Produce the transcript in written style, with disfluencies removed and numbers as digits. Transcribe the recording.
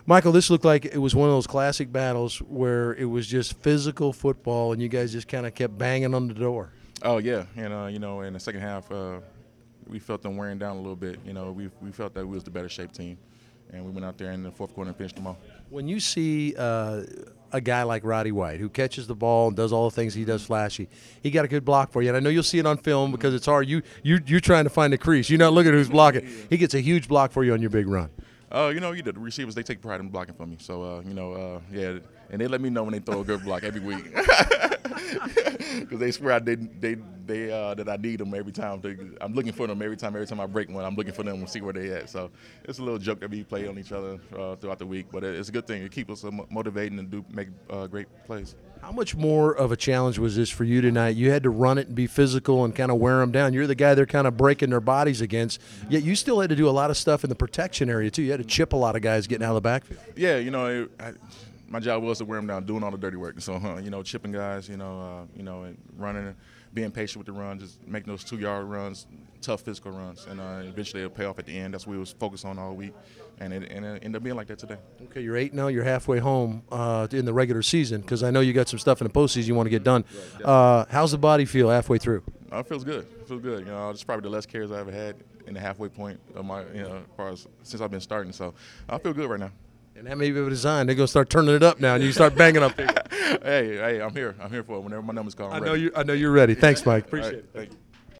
Michael, this looked like it was one of those classic battles where it was just physical football, and you guys just kind of kept banging on the door. Oh yeah, and in the second half, we felt them wearing down a little bit. We felt that we was the better shaped team, and we went out there in the fourth quarter and finished them off. When you see a guy like Roddy White who catches the ball and does all the things he does flashy, he got a good block for you. And I know you'll see it on film because it's hard. You're trying to find the crease. You're not looking at who's blocking. He gets a huge block for you on your big run. The receivers, they take pride in blocking for me. So, yeah, and they let me know when they throw a good block every week. Because they swear that I need them every time. I'm looking for them every time I break one. I'm looking for them to see where they at. So it's a little joke that we play on each other throughout the week. But it's a good thing. It keeps us motivating and make great plays. How much more of a challenge was this for you tonight? You had to run it and be physical and kind of wear them down. You're the guy they're kind of breaking their bodies against, yet you still had to do a lot of stuff in the protection area too. You had to chip a lot of guys getting out of the backfield. Yeah, my job was to wear them down, doing all the dirty work. So, chipping guys, and running, being patient with the runs, just making those 2-yard runs, tough physical runs, and eventually it'll pay off at the end. That's what we was focused on all week, and it ended up being like that today. Okay, you're 8-0. You're halfway home in the regular season because I know you got some stuff in the postseason you want to get done. How's the body feel halfway through? It feels good. It feels good. It's probably the less cares I ever had in the halfway point of my, as far as since I've been starting. So I feel good right now. And that may be a design. They're going to start turning it up now, and you start banging up people. Hey, I'm here. I'm here for it. Whenever my number's called, I know you're ready. Thanks, Mike. Appreciate it. Thank you.